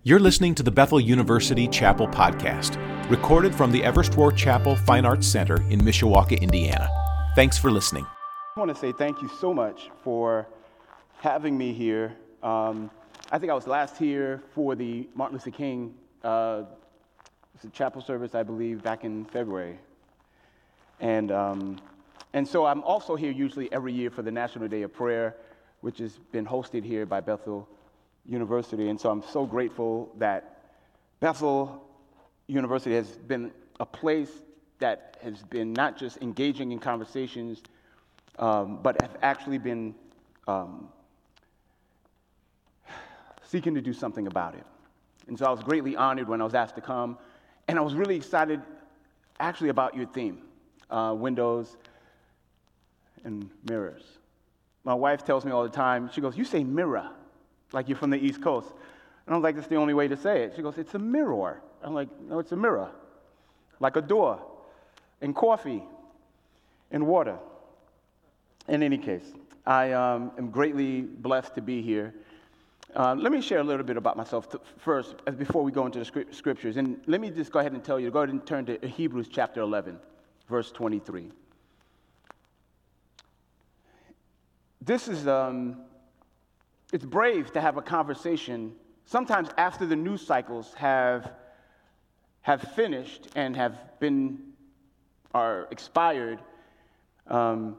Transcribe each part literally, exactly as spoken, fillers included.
You're listening to the Bethel University Chapel Podcast, recorded from the Everest Roar Chapel Fine Arts Center in Mishawaka, Indiana. Thanks for listening. I want to say thank you so much for having me here. Um, I think I was last here for the Martin Luther King uh, chapel service, I believe, back in February. And um, and so I'm also here usually every year for the National Day of Prayer, which has been hosted here by Bethel University. And so I'm so grateful that Bethel University has been a place that has been not just engaging in conversations, um, but have actually been um, seeking to do something about it. And so I was greatly honored when I was asked to come, and I was really excited actually about your theme, uh, windows and mirrors. My wife tells me all the time, she goes, "You say mirror, like you're from the East Coast." And I was like, "That's the only way to say it." She goes, "It's a mirror." I'm like, "No, it's a mirror, like a door, and coffee, and water." In any case, I um, am greatly blessed to be here. Uh, let me share a little bit about myself t- first, as before we go into the script- scriptures. And let me just go ahead and tell you, go ahead and turn to Hebrews chapter eleven, verse twenty-three. This is, um, it's brave to have a conversation sometimes after the news cycles have, have finished and have been, are expired. Um,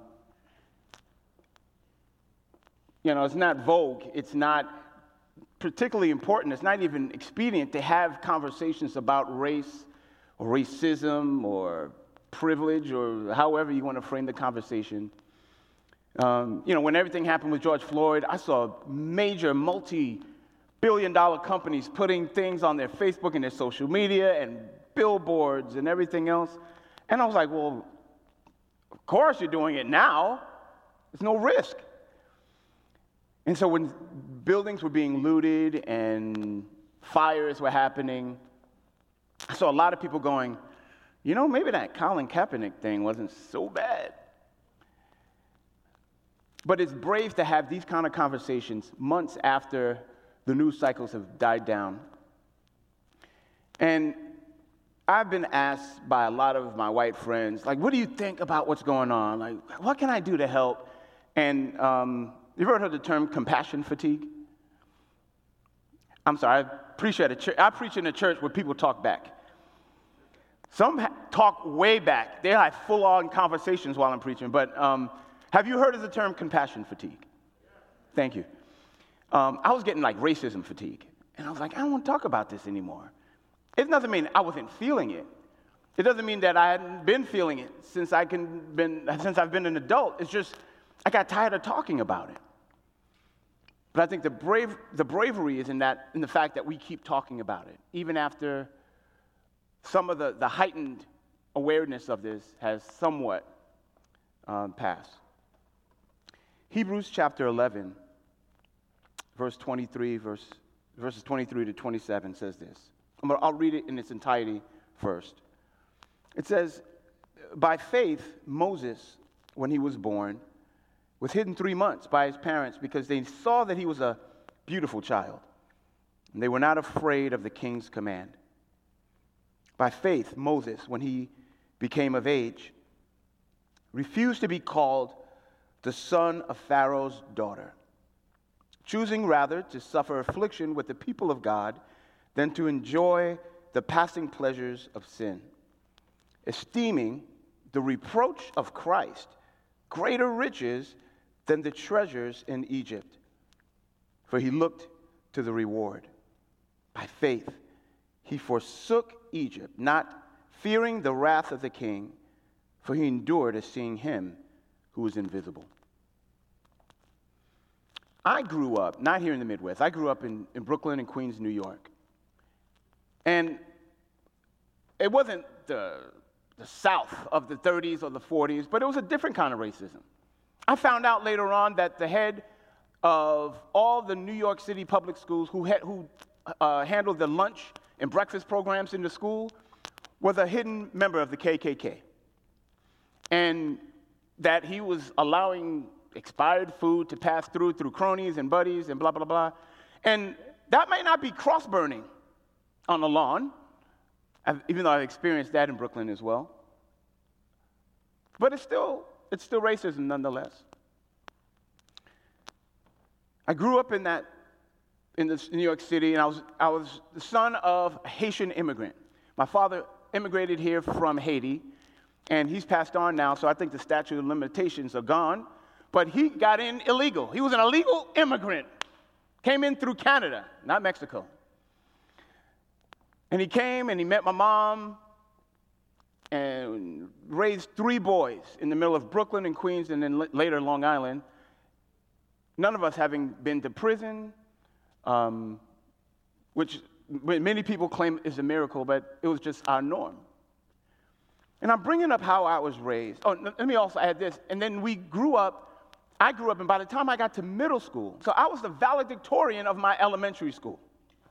you know, it's not vogue, it's not particularly important, it's not even expedient to have conversations about race or racism or privilege or however you want to frame the conversation. Um, you know, when everything happened with George Floyd, I saw major multi-billion dollar companies putting things on their Facebook and their social media and billboards and everything else. And I was like, well, of course you're doing it now. There's no risk. And so when buildings were being looted and fires were happening, I saw a lot of people going, you know, maybe that Colin Kaepernick thing wasn't so bad. But it's brave to have these kind of conversations months after the news cycles have died down. And I've been asked by a lot of my white friends, like, what do you think about what's going on? Like, what can I do to help? And um, you've ever heard the term compassion fatigue? I'm sorry, I preach at a church. I preach in a church where people talk back. Some ha- talk way back. They have full-on conversations while I'm preaching. But um, have you heard of the term compassion fatigue? Thank you. Um, I was getting like racism fatigue. And I was like, I don't want to talk about this anymore. It doesn't mean I wasn't feeling it. It doesn't mean that I hadn't been feeling it since, I can been, since I've been an adult. It's just I got tired of talking about it. But I think the brave, the bravery is in that, in the fact that we keep talking about it, even after some of the, the heightened awareness of this has somewhat um, passed. Hebrews chapter eleven, verse twenty-three, verse, verses twenty-three to twenty-seven says this. I'm gonna, I'll read it in its entirety first. It says, "By faith, Moses, when he was born, was hidden three months by his parents because they saw that he was a beautiful child, and they were not afraid of the king's command. By faith, Moses, when he became of age, refused to be called the son of Pharaoh's daughter, choosing rather to suffer affliction with the people of God than to enjoy the passing pleasures of sin, esteeming the reproach of Christ greater riches than the treasures in Egypt, for he looked to the reward. By faith, he forsook Egypt, not fearing the wrath of the king, for he endured as seeing him who is invisible." I grew up, not here in the Midwest, I grew up in, in Brooklyn and Queens, New York. And it wasn't the, the South of the thirties or the forties, but it was a different kind of racism. I found out later on that the head of all the New York City public schools who, had, who uh, handled the lunch and breakfast programs in the school was a hidden member of the K K K. And that he was allowing expired food to pass through through cronies and buddies and blah, blah, blah. And that may not be cross-burning on the lawn, I've, even though I've experienced that in Brooklyn as well. But it's still, it's still racism nonetheless. I grew up in that, in this, New York City, and I was, I was the son of a Haitian immigrant. My father immigrated here from Haiti, and he's passed on now, so I think the statute of limitations are gone. But he got in illegal. He was an illegal immigrant. Came in through Canada, not Mexico. And he came and he met my mom and raised three boys in the middle of Brooklyn and Queens and then later Long Island. None of us having been to prison, um, which many people claim is a miracle, but it was just our norm. And I'm bringing up how I was raised. Oh, let me also add this. And then we grew up. I grew up, and by the time I got to middle school, so I was the valedictorian of my elementary school.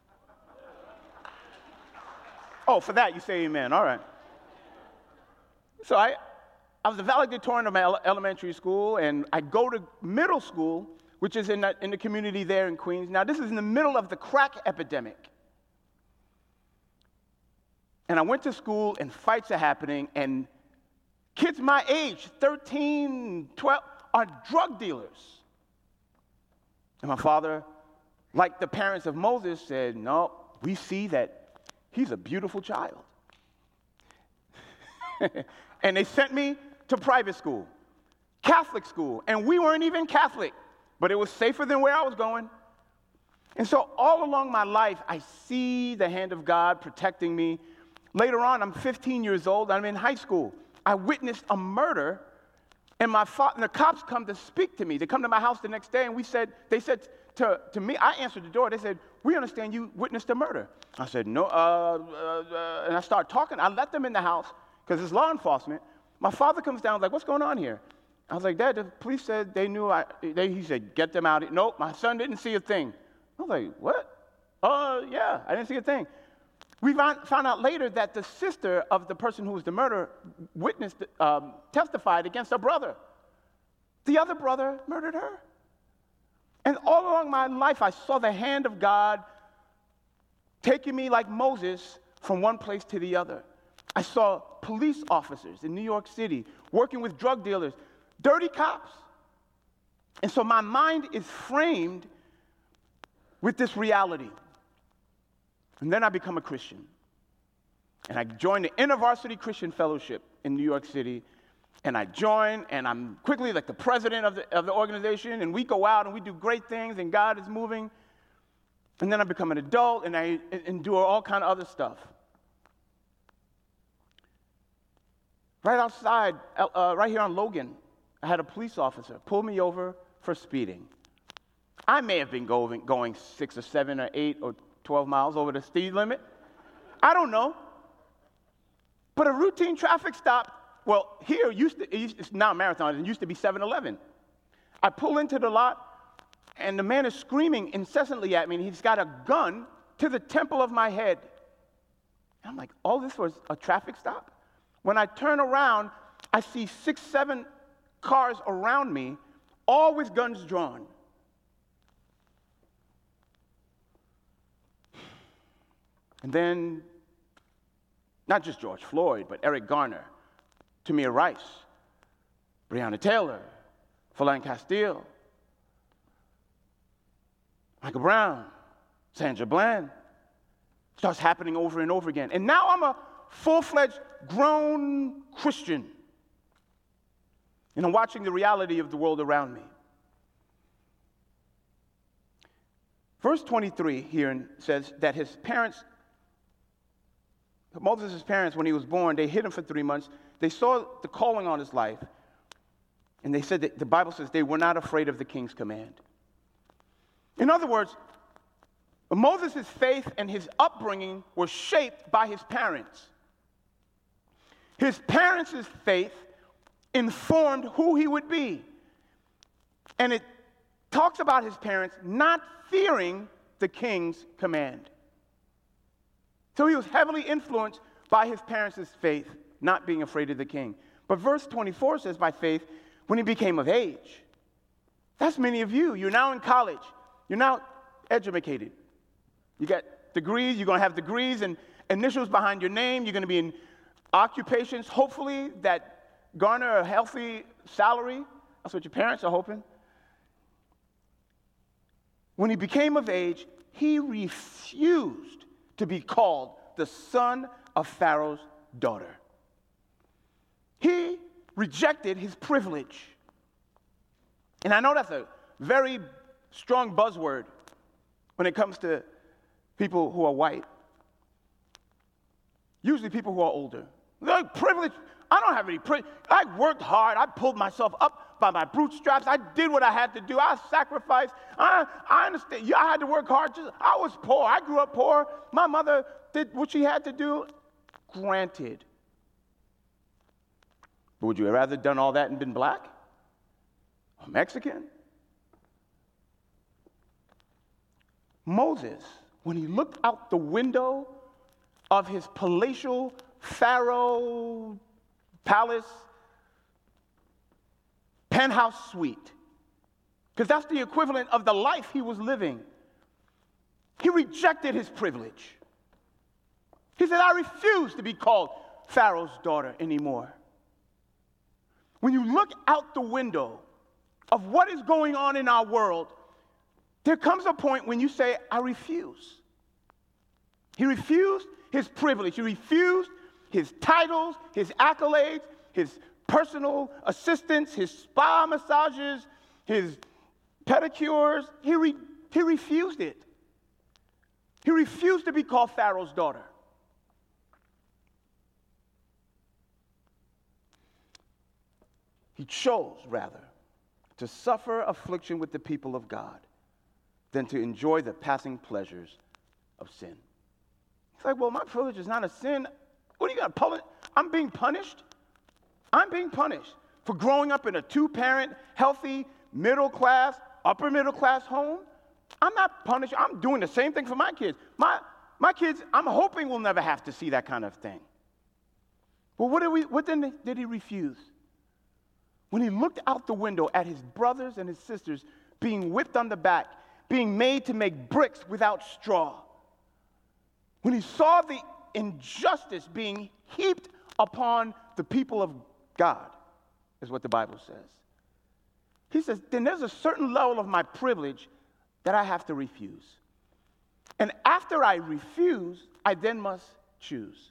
Oh, for that you say amen. All right. So I, I was the valedictorian of my ele- elementary school, and I go to middle school, which is in the, in the community there in Queens. Now, this is in the middle of the crack epidemic. And I went to school, and fights are happening, and kids my age, thirteen, twelve, are drug dealers. And my father, like the parents of Moses, said, no, we see that he's a beautiful child. And they sent me to private school, Catholic school, and we weren't even Catholic, but it was safer than where I was going. And so all along my life, I see the hand of God protecting me. Later on, I'm fifteen years old, I'm in high school. I witnessed a murder. And my fa- and the cops come to speak to me. They come to my house the next day, and we said, they said to, to me, I answered the door. They said, we understand you witnessed a murder. I said, no, uh, uh, uh, and I started talking. I let them in the house because it's law enforcement. My father comes down, like, what's going on here? I was like, Dad, the police said they knew I, they, he said, get them out. Nope, my son didn't see a thing. I was like, what? Uh, yeah, I didn't see a thing. We found, found out later that the sister of the person who was the murderer witnessed, um, testified against her brother. The other brother murdered her. And all along my life, I saw the hand of God taking me like Moses from one place to the other. I saw police officers in New York City working with drug dealers, dirty cops. And so my mind is framed with this reality. And then I become a Christian. And I joined the InterVarsity Christian Fellowship in New York City. And I join, and I'm quickly like the president of the, of the organization. And we go out, and we do great things, and God is moving. And then I become an adult, and I endure all kind of other stuff. Right outside, uh, right here on Logan, I had a police officer pull me over for speeding. I may have been going, going six or seven or eight or twelve miles over the speed limit. I don't know. But a routine traffic stop, well, here, used to, it's now a marathon, it used to be seven eleven. I pull into the lot, and the man is screaming incessantly at me, and he's got a gun to the temple of my head. And I'm like, all this was a traffic stop? When I turn around, I see six, seven cars around me, all with guns drawn. And then, not just George Floyd, but Eric Garner, Tamir Rice, Breonna Taylor, Philando Castile, Michael Brown, Sandra Bland. Starts happening over and over again. And now I'm a full-fledged, grown Christian. And I'm watching the reality of the world around me. Verse twenty-three here says that his parents, Moses' parents, when he was born, they hid him for three months. They saw the calling on his life. And they said that the Bible says they were not afraid of the king's command. In other words, Moses' faith and his upbringing were shaped by his parents. His parents' faith informed who he would be. And it talks about his parents not fearing the king's command. So he was heavily influenced by his parents' faith, not being afraid of the king. But verse twenty-four says, by faith, when he became of age. That's many of you. You're now in college. You're now educated. You got degrees. You're going to have degrees and initials behind your name. You're going to be in occupations, hopefully, that garner a healthy salary. That's what your parents are hoping. When he became of age, he refused to be called the son of Pharaoh's daughter. He rejected his privilege. And I know that's a very strong buzzword when it comes to people who are white. Usually people who are older. Like, privilege, I don't have any privilege. I worked hard. I pulled myself up by my bootstraps. I did what I had to do. I sacrificed. I, I understand. Yeah, I had to work hard. Just, I was poor. I grew up poor. My mother did what she had to do. Granted. But would you have rather done all that and been black? Or Mexican? Moses, when he looked out the window of his palatial Pharaoh palace penthouse suite, because that's the equivalent of the life he was living, he rejected his privilege. He said, I refuse to be called Pharaoh's daughter anymore. When you look out the window of what is going on in our world, there comes a point when you say, I refuse. He refused his privilege. He refused his titles, his accolades, his personal assistants, his spa massages, his pedicures. He, re- he refused it. He refused to be called Pharaoh's daughter. He chose, rather, to suffer affliction with the people of God than to enjoy the passing pleasures of sin. He's like, well, my privilege is not a sin. What are you going to punish? I'm being punished. I'm being punished for growing up in a two-parent, healthy, middle-class, upper-middle-class home. I'm not punished. I'm doing the same thing for my kids. My, my kids, I'm hoping will never have to see that kind of thing. Well, what did, we, what then did he refuse? When he looked out the window at his brothers and his sisters being whipped on the back, being made to make bricks without straw, when he saw the injustice being heaped upon the people of God, is what the Bible says. He says, then there's a certain level of my privilege that I have to refuse. And after I refuse, I then must choose.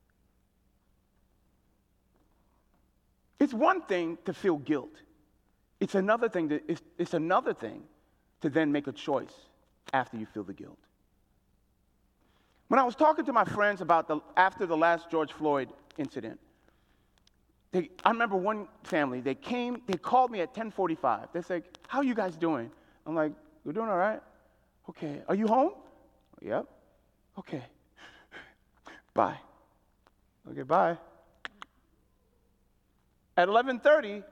It's one thing to feel guilt. It's another thing to, it's, it's another thing to then make a choice after you feel the guilt. When I was talking to my friends about the after the last George Floyd incident, they, I remember one family, they came, they called me at ten forty-five. They said, how are you guys doing? I'm like, we're doing all right. Okay, are you home? Yep. Okay. Bye. Okay, bye. At eleven thirty,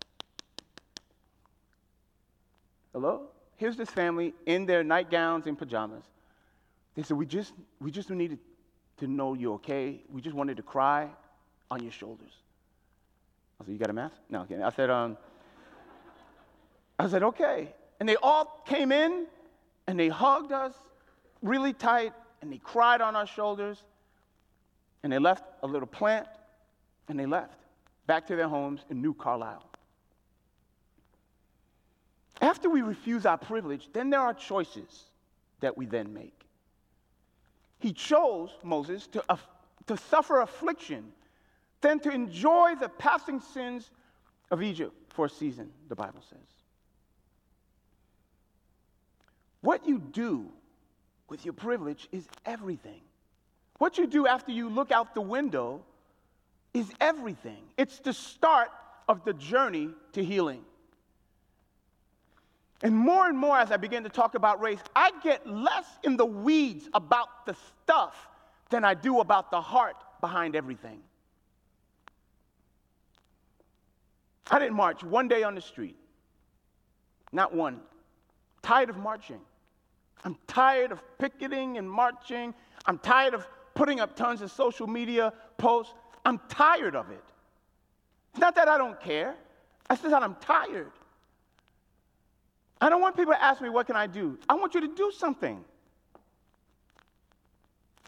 hello? Here's this family in their nightgowns and pajamas. They said, we just we just needed to know you're okay. We just wanted to cry on your shoulders. I said, you got a mask? No, okay. I said, um, I said, okay. And they all came in and they hugged us really tight and they cried on our shoulders and they left a little plant and they left back to their homes in New Carlisle. After we refuse our privilege, then there are choices that we then make. He chose, Moses, to, uh, to suffer affliction, then to enjoy the passing sins of Egypt for a season, the Bible says. What you do with your privilege is everything. What you do after you look out the window is everything. It's the start of the journey to healing. And more and more as I begin to talk about race, I get less in the weeds about the stuff than I do about the heart behind everything. I didn't march one day on the street. Not one. Tired of marching. I'm tired of picketing and marching. I'm tired of putting up tons of social media posts. I'm tired of it. It's not that I don't care. It's just that I'm tired. I don't want people to ask me, what can I do? I want you to do something.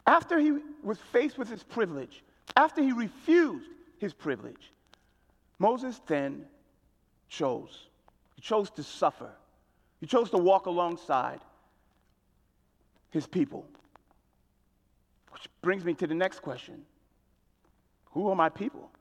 After he was faced with his privilege, after he refused his privilege, Moses then chose. He chose to suffer. He chose to walk alongside his people. Which brings me to the next question. Who are my people?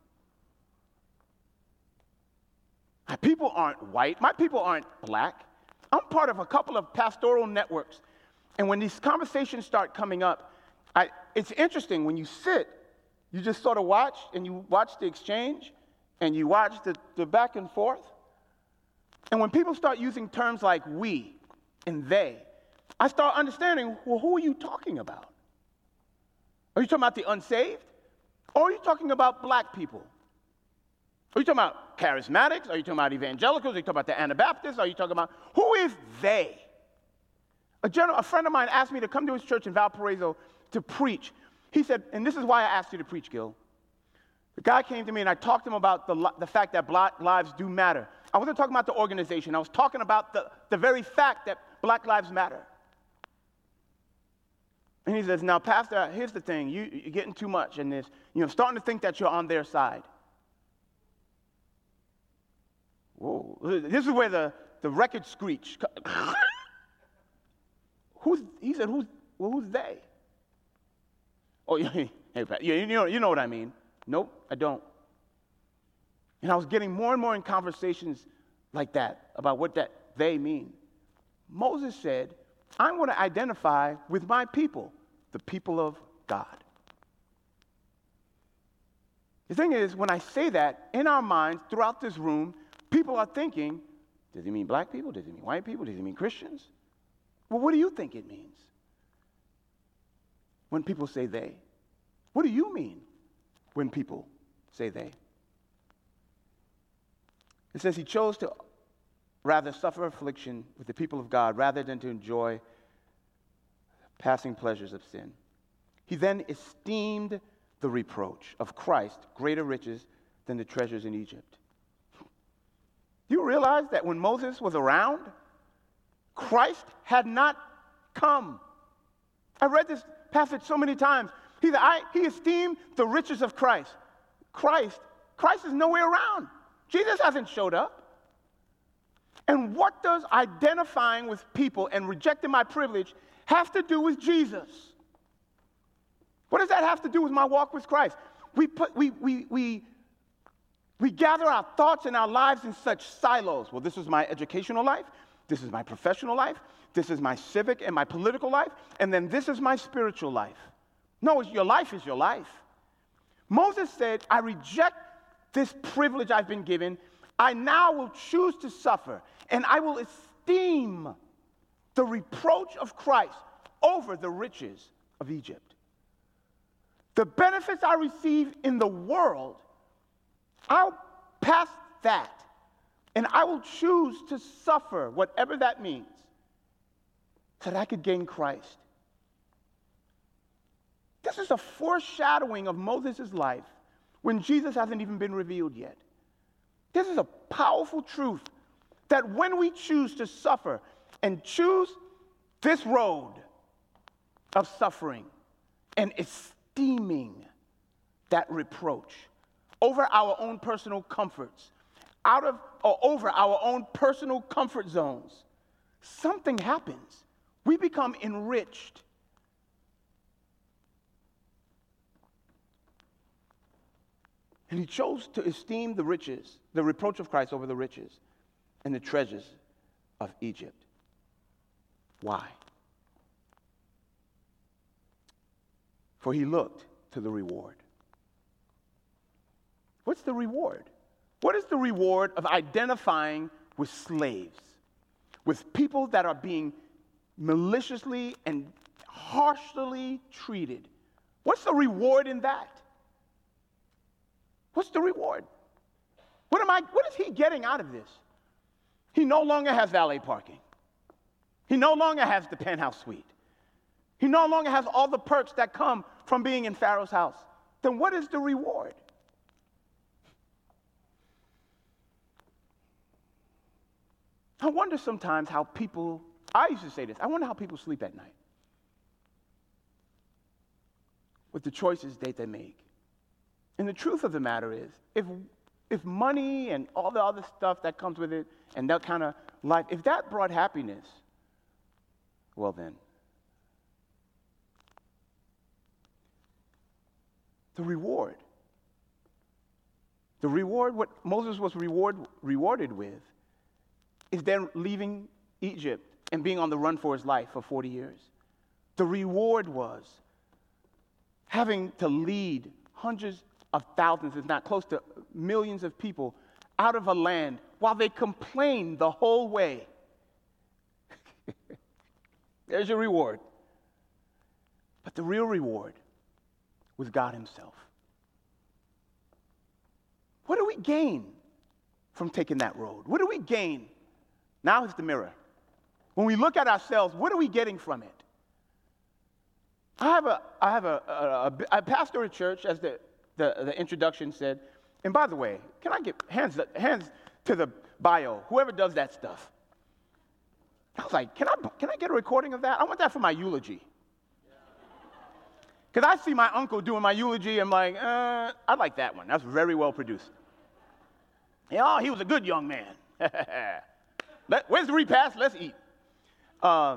My people aren't white. My people aren't black. I'm part of a couple of pastoral networks. And when these conversations start coming up, I, it's interesting. When you sit, you just sort of watch, and you watch the exchange, and you watch the, the back and forth. And when people start using terms like we and they, I start understanding, well, who are you talking about? Are you talking about the unsaved? Or are you talking about black people? Are you talking about charismatics? Are you talking about evangelicals? Are you talking about the Anabaptists? Are you talking about, who is they? A, general, a friend of mine asked me to come to his church in Valparaiso to preach. He said, and this is why I asked you to preach, Gil. The guy came to me and I talked to him about the, the fact that black lives do matter. I wasn't talking about the organization. I was talking about the, the very fact that black lives matter. And he says, now, Pastor, here's the thing. You, you're getting too much in this. You know, I'm starting to think that you're on their side. Whoa. This is where the, the record screech. Who's, he said, who's, well, who's they? Oh, hey, you know, you know what I mean. Nope, I don't. And I was getting more and more in conversations like that about what that they mean. Moses said, I'm going to identify with my people, the people of God. The thing is, when I say that, in our minds, throughout this room, people are thinking, does he mean black people? Does he mean white people? Does he mean Christians? Well, what do you think it means when people say they? What do you mean when people say they? It says he chose to rather suffer affliction with the people of God rather than to enjoy passing pleasures of sin. He then esteemed the reproach of Christ greater riches than the treasures in Egypt. Do you realize that when Moses was around, Christ had not come? I read this passage so many times. He, said, I, he esteemed the riches of Christ. Christ, Christ is nowhere around. Jesus hasn't showed up. And what does identifying with people and rejecting my privilege have to do with Jesus? What does that have to do with my walk with Christ? We put we we we we gather our thoughts and our lives in such silos. Well, this is my educational life, this is my professional life, this is my civic and my political life, and then this is my spiritual life. No, it's, your life is your life. Moses said, I reject this privilege I've been given. I now will choose to suffer, and I will esteem the reproach of Christ over the riches of Egypt. The benefits I receive in the world, I'll pass that, and I will choose to suffer, whatever that means, so that I could gain Christ. This is a foreshadowing of Moses' life when Jesus hasn't even been revealed yet. This is a powerful truth that when we choose to suffer and choose this road of suffering and esteeming that reproach over our own personal comforts, out of or over our own personal comfort zones, something happens. We become enriched. And he chose to esteem the riches, the reproach of Christ over the riches and the treasures of Egypt. Why? For he looked to the reward. What's the reward? What is the reward of identifying with slaves, with people that are being maliciously and harshly treated? What's the reward in that? What's the reward? What am I, what is he getting out of this? He no longer has valet parking. He no longer has the penthouse suite. He no longer has all the perks that come from being in Pharaoh's house. Then what is the reward? I wonder sometimes how people, I used to say this, I wonder how people sleep at night. with the choices that they make. And the truth of the matter is, if if money and all the other stuff that comes with it and that kind of life, if that brought happiness, well then, the reward, the reward, what Moses was reward, rewarded with, is then leaving Egypt and being on the run for his life for forty years. The reward was having to lead hundreds of thousands, if not close to millions of people out of a land while they complained the whole way. There's your reward. But the real reward was God himself. What do we gain from taking that road? What do we gain? Now is the mirror. When we look at ourselves, what are we getting from it? I have a, I have a, a, a, a pastor at church, as the, the, the introduction said. And by the way, can I get hands, hands to the bio, whoever does that stuff. I was like, can I, can I get a recording of that? I want that for my eulogy. Because I see my uncle doing my eulogy, I'm like, uh, I like that one. That's very well produced. Yeah, oh, he was a good young man. Let, where's the repast? Let's eat. Uh,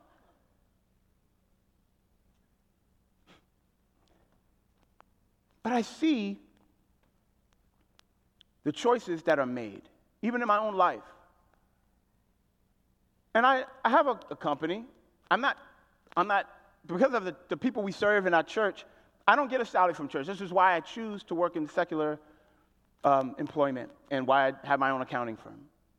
but I see the choices that are made, even in my own life. And I, I have a, a company. I'm not, I'm not, because of the, the people we serve in our church, I don't get a salary from church. This is why I choose to work in secular um, employment and why I have my own accounting firm.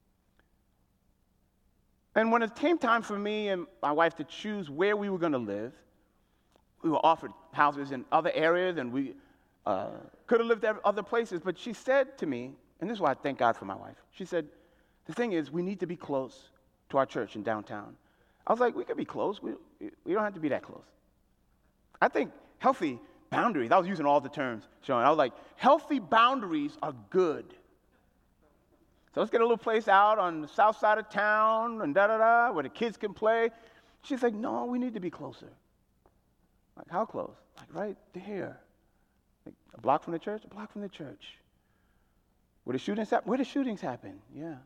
And when it came time for me and my wife to choose where we were going to live, we were offered houses in other areas, and we uh, could have lived at other places. But she said to me, and this is why I thank God for my wife, she said, the thing is, we need to be close to our church in downtown. I was like, we could be close. We, we don't have to be that close. I think healthy boundaries, I was using all the terms, Sean. I was like, healthy boundaries are good. So let's get a little place out on the south side of town and da-da-da, where the kids can play. She's like, no, we need to be closer. Like, how close? Like, right there. Like, a block from the church? A block from the church. Where the shootings happen? Where the shootings happen, yeah.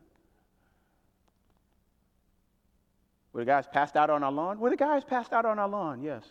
Where the guys passed out on our lawn? Where the guys passed out on our lawn, yes.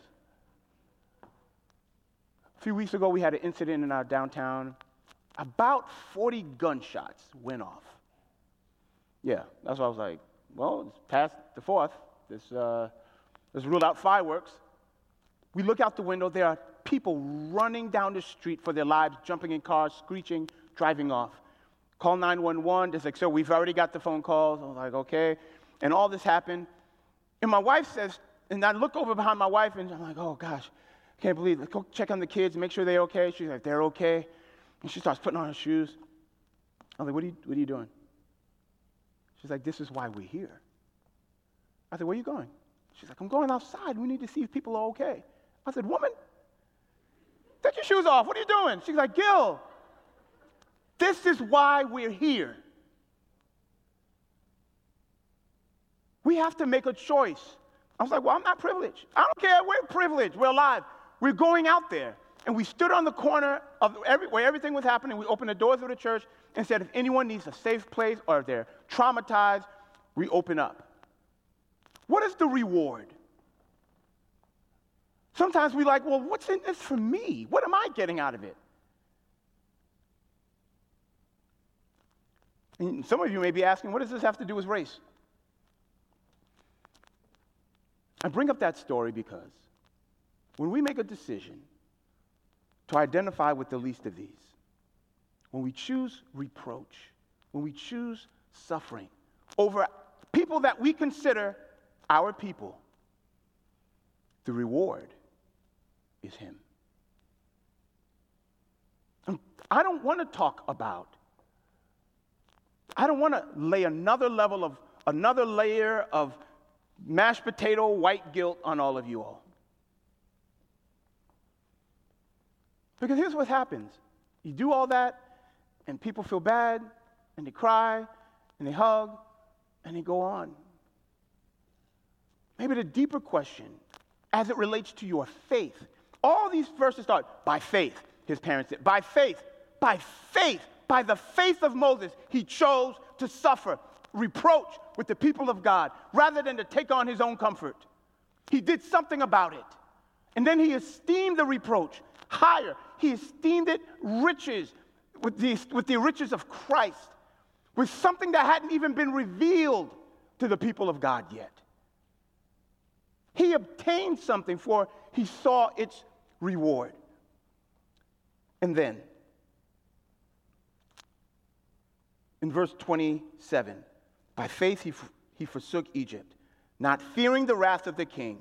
A few weeks ago, we had an incident in our downtown. About forty gunshots went off. Yeah, that's why I was like, well, it's past the fourth. This, uh, let's rule out fireworks. We look out the window. There are people running down the street for their lives, jumping in cars, screeching, driving off. Call nine one one. It's like, so we've already got the phone calls. I was like, okay. And all this happened. And my wife says, and I look over behind my wife, and I'm like, oh, gosh, I can't believe it. Go check on the kids, make sure they're okay. She's like, they're okay. And she starts putting on her shoes. I was like, what are you, what are you doing? She's like, this is why we're here. I said, where are you going? She's like, I'm going outside. We need to see if people are okay. I said, woman, take your shoes off. What are you doing? She's like, Gil, this is why we're here. We have to make a choice. I was like, well, I'm not privileged. I don't care. We're privileged. We're alive. We're going out there. And we stood on the corner of every, where everything was happening. We opened the doors of the church and said, if anyone needs a safe place or if they're traumatized, we open up. What is the reward? Sometimes we're like, well, what's in this for me? What am I getting out of it? And some of you may be asking, what does this have to do with race? I bring up that story because when we make a decision to identify with the least of these, when we choose reproach, when we choose suffering over people that we consider our people, the reward is him. And I don't want to talk about, I don't want to lay another level of, another layer of mashed potato white guilt on all of you all. Because here's what happens. You do all that, and people feel bad, and they cry, and they hug, and they go on. Maybe the deeper question, as it relates to your faith, All these verses start, by faith, his parents did. By faith, by faith, by the faith of Moses, he chose to suffer reproach with the people of God rather than to take on his own comfort. He did something about it. And then he esteemed the reproach higher. He esteemed it riches, with the, with the riches of Christ, with something that hadn't even been revealed to the people of God yet. He obtained something, for he saw its reward. And then, in verse twenty-seven, by faith he, he forsook Egypt, not fearing the wrath of the king.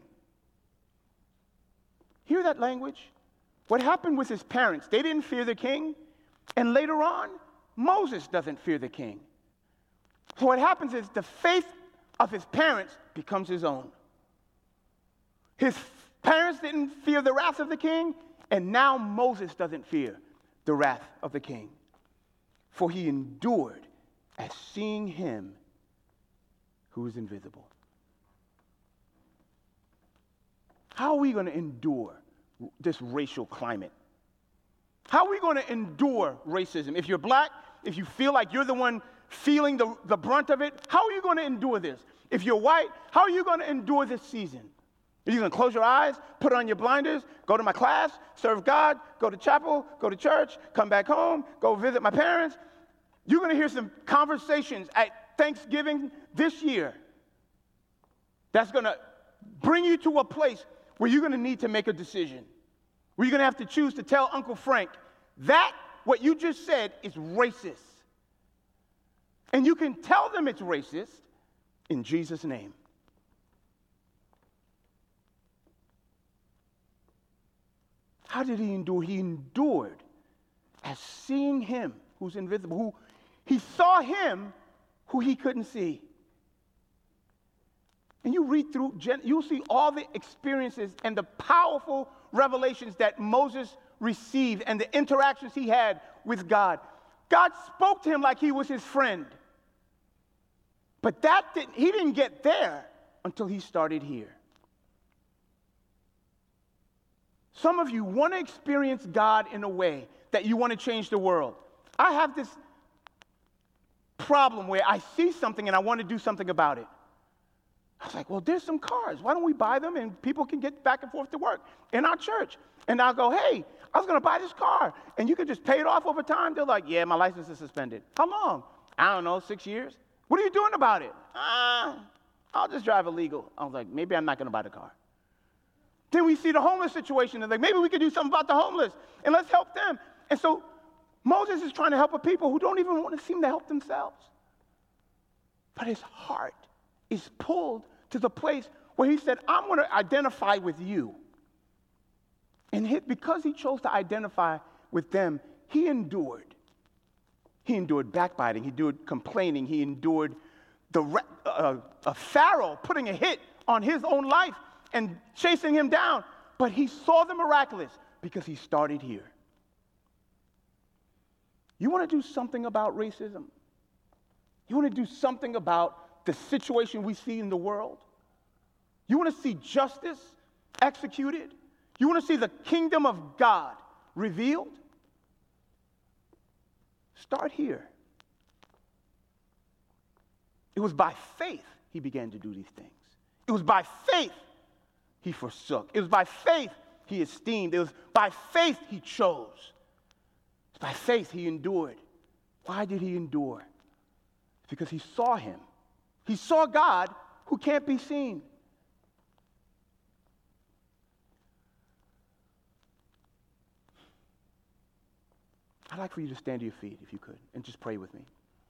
Hear that language? What happened with his parents? They didn't fear the king. And later on, Moses doesn't fear the king. So what happens is the faith of his parents becomes his own. His parents didn't fear the wrath of the king, and now Moses doesn't fear the wrath of the king. For he endured as seeing him who is invisible. How are we going to endure this racial climate? How are we going to endure racism? If you're black, if you feel like you're the one feeling the, the brunt of it, how are you going to endure this? If you're white, how are you going to endure this season? Are you going to close your eyes, put on your blinders, go to my class, serve God, go to chapel, go to church, come back home, go visit my parents? You're going to hear some conversations at Thanksgiving this year that's going to bring you to a place where you're going to need to make a decision, where you're going to have to choose to tell Uncle Frank that what you just said is racist. And you can tell them it's racist in Jesus' name. How did he endure? He endured as seeing him who's invisible, who he saw him who he couldn't see. And you read through, you'll see all the experiences and the powerful revelations that Moses received and the interactions he had with God. God spoke to him like he was his friend. But that didn't, he didn't get there until he started here. Some of you want to experience God in a way that you want to change the world. I have this problem where I see something and I want to do something about it. I was like, well, there's some cars. Why don't we buy them and people can get back and forth to work in our church? And I'll go, hey, I was going to buy this car. And you can just pay it off over time. They're like, yeah, my license is suspended. How long? I don't know, six years. What are you doing about it? Uh, I'll just drive illegal. I was like, maybe I'm not going to buy the car. Then we see the homeless situation, and like, maybe we could do something about the homeless, and let's help them. And so Moses is trying to help a people who don't even want to seem to help themselves. But his heart is pulled to the place where he said, I'm going to identify with you. And he, because he chose to identify with them, he endured. He endured backbiting. He endured complaining. He endured the uh, a Pharaoh putting a hit on his own life and chasing him down. But he saw the miraculous because he started here. You want to do something about racism? You want to do something about the situation we see in the world? You want to see justice executed? You want to see the kingdom of God revealed? Start here. It was by faith he began to do these things. It was by faith he forsook. It was by faith he esteemed. It was by faith he chose. It's by faith he endured. Why did he endure? Because he saw him. He saw God who can't be seen. I'd like for you to stand to your feet, if you could, and just pray with me.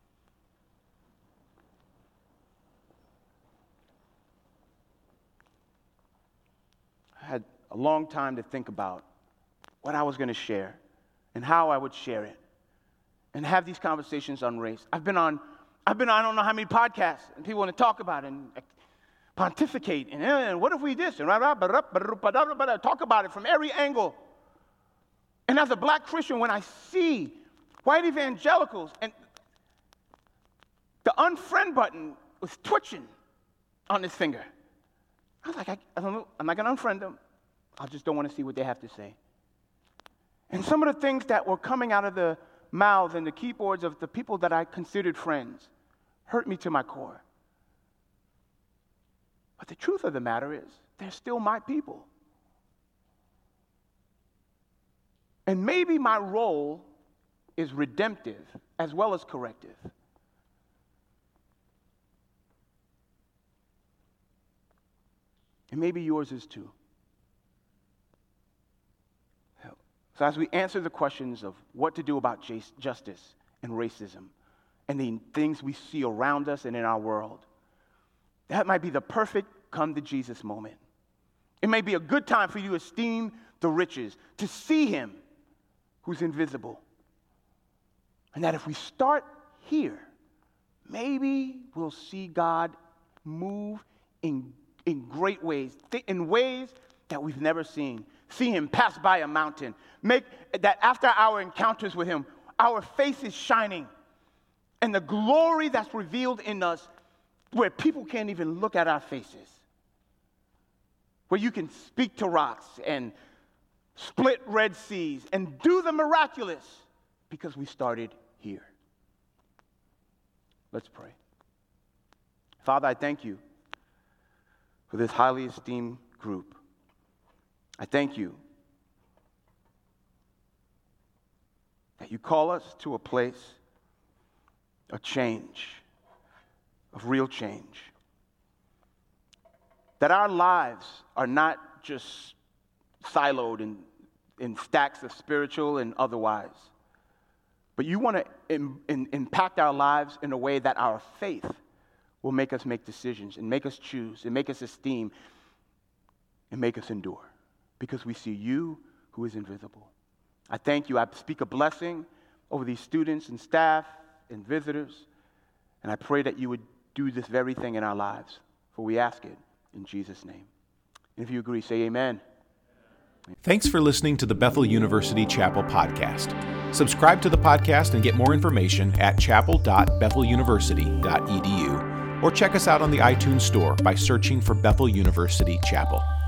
I had a long time to think about what I was going to share and how I would share it and have these conversations on race. I've been on, I've been on I don't know how many podcasts, and people want to talk about it and pontificate, and, and what if we this, and talk about it from every angle. And as a black Christian, when I see white evangelicals, and the unfriend button was twitching on this finger, I was like, I, I don't know, I'm not going to unfriend them. I just don't want to see what they have to say. And some of the things that were coming out of the mouths and the keyboards of the people that I considered friends hurt me to my core. But the truth of the matter is, they're still my people. And maybe my role is redemptive as well as corrective. And maybe yours is too. So as we answer the questions of what to do about justice and racism and the things we see around us and in our world, that might be the perfect come to Jesus moment. It may be a good time for you to esteem the riches, to see him who's invisible. And that if we start here, maybe we'll see God move in, in great ways, in ways that we've never seen. See him pass by a mountain. Make that after our encounters with him, our face is shining. And the glory that's revealed in us, where people can't even look at our faces. Where you can speak to rocks and split Red Seas and do the miraculous because we started here. Let's pray. Father, I thank you for this highly esteemed group. I thank you that you call us to a place of change, of real change. That our lives are not just siloed in, in stacks of spiritual and otherwise, but you want to in, in, impact our lives in a way that our faith will make us make decisions and make us choose and make us esteem and make us endure. Because we see you who is invisible. I thank you. I speak a blessing over these students and staff and visitors. And I pray that you would do this very thing in our lives. For we ask it in Jesus' name. And if you agree, say amen. Thanks for listening to the Bethel University Chapel podcast. Subscribe to the podcast and get more information at chapel dot bethel university dot e d u or check us out on the iTunes Store by searching for Bethel University Chapel.